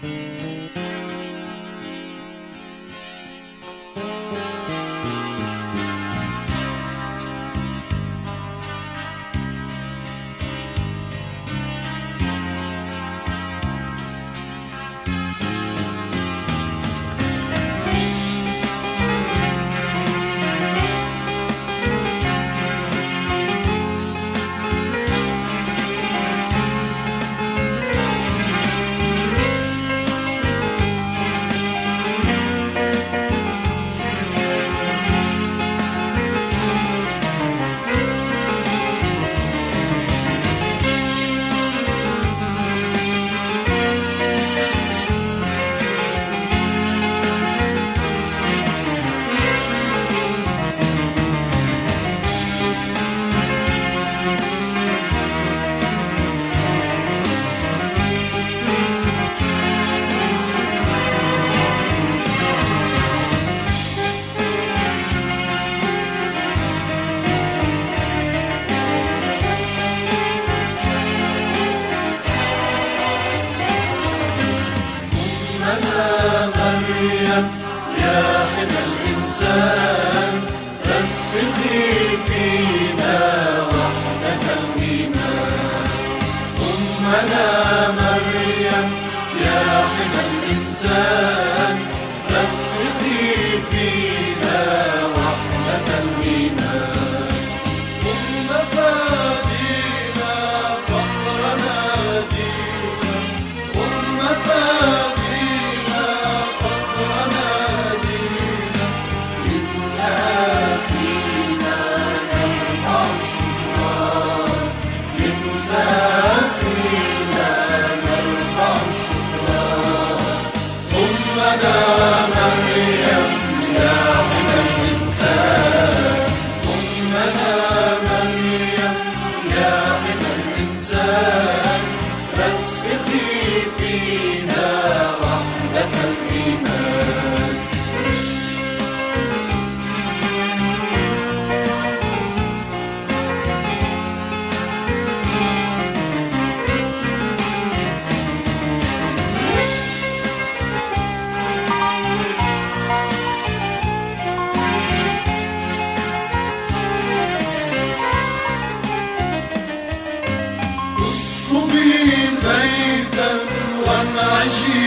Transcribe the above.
مريم يا حمى الإنسان، رسخي فينا وحدة الإيمان. أمنا مريم يا حمى الإنسان، رسخي فينا وحدة الإيمان. أم فادينا فخرنا دينا، أم فادينا فخرنا دينا، لله فينا نرفع شكران، لله فينا نرفع شكران. أمنا مريم يا حمى الإنسان، أمنا مريم يا حمى الإنسان، رسخي فينا وحدة الإيمان. اسكبي زيتا وانعشي